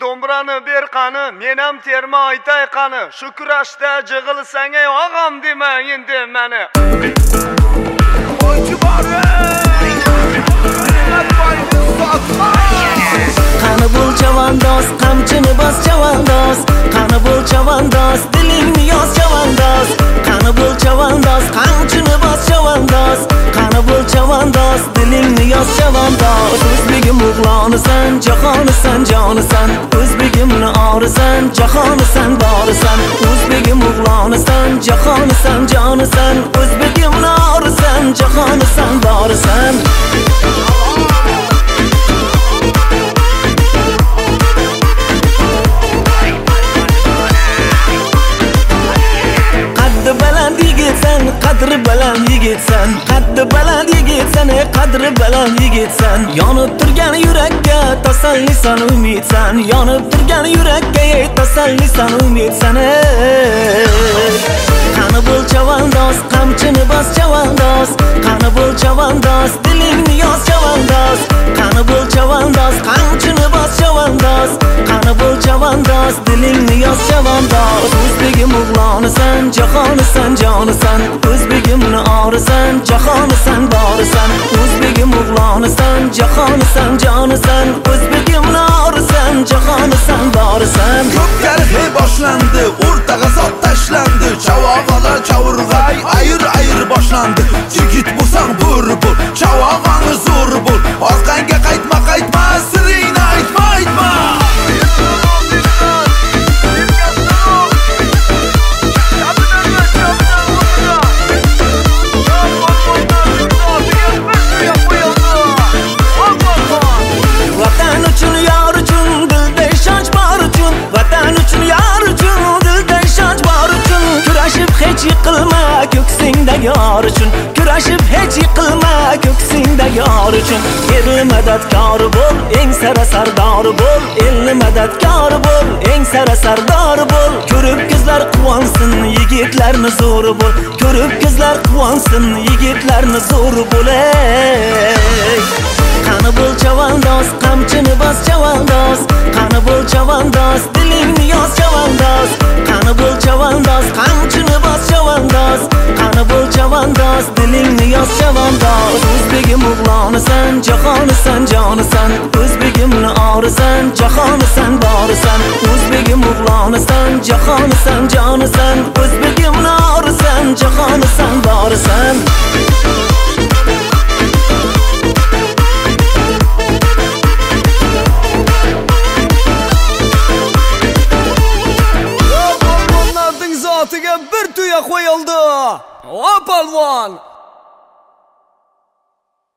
Do'mbrani ber qani, men ham terma aytay qani. Shu kurashda jig'ilsang ey og'am dema endi meni. Oychi bori. Qani bo'l chavandoz, qamchini bos chavandoz. Qani bo'l chavandoz, dilingni yoz chavandoz. Qani bo'l chavandoz, qamchini bos chavandoz. Qani bo'l chavandoz, dilingni yoz chavandoz. O'zbegim o'g'lonisan, jahonisan, jonisan. O'zbegimni orisan, jahonisan, borisan. O'zbegim o'g'lonisan, jahonisan, jonisan. O'zbegimni orisan, jahonisan, borisan. Qadri baland yigitsan, qaddi baland yigitsan, qadri baland yigitsan. Yonib turgan yurakka tasallisan, umidsan. Yonib turgan yurakka tasallisan, umidsan. Qani bo'l chavandoz, qamchini bos chavandoz. Qani bo'l chavandoz, dilingni yoz chavandoz. Qani bo'l chavandoz, qamchini bos chavandoz. Qani bo'l chavandoz, dilingni yoz chavandoz. O'zbegim o'g'lonisan, jahonisan, jonisan. O'zbegimni orisan, jahonisan, borisan. O'zbegim o'g'lonisan, jahonisan, jonisan. O'zbegimni orisan, jahonisan, borisan. Ko'pkari boshlandi, o'rtaga zot tashlandi. Chavog'alar chavurg'ay, ayir boshlandi. Yigit bo'lsang bo'ri bo'l, chavog'ani zo'r bo'l. Orqangga qaytma, siringni aytma. Yiqilma ko'ksingda yor uchun, kurashib hech yiqilma ko'ksingda yor uchun. Elni madadkor bo'l, eng sara sardor bo'l. Elni madadkor bo'l, eng sara sardor bo'l. Ko'rib qizlar quvonsin, yigitlarni zo'r bo'l. Ko'rib qizlar quvonsin, yigitlarni zo'r bo'l. Qani bo'l chavandoz, qamchini bos chavandoz. Qani bo'l chavandoz, dilingni yoz chavandoz. Qani bo'l chavandoz, qamchini bos chavandoz. Qani bo'l chavandoz, dilingni yoz chavandoz. O'zbegim o'g'lonisan, jahonisan, jonisan. O'zbegimni orisan, jahonisan, borisan. O'zbegim o'g'lonisan, jahonisan, jonisan. O'zbegimni orisan, jahonisan, borisan. Bir tuya qo'yildi. O polvon